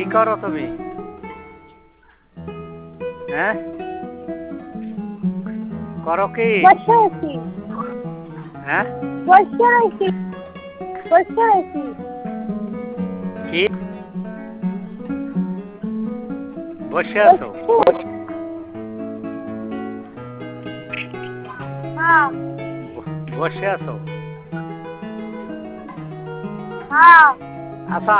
করো তুমি? হ্যাঁ, করো কি? বসে আছি। হ্যাঁ, বসে আছি। বসে আছি। কি বসে আছো? হ্যাঁ। বসে আছো? হ্যাঁ। আচ্ছা,